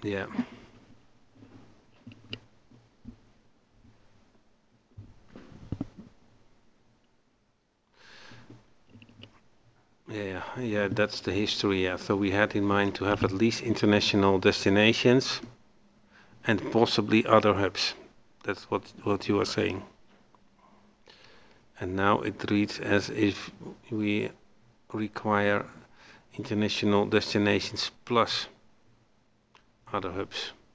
Yeah. Yeah, that's the history. Yeah, so we had in mind to have at least international destinations and possibly other hubs. That's what you are saying. And now it reads as if we require international destinations plus other hubs.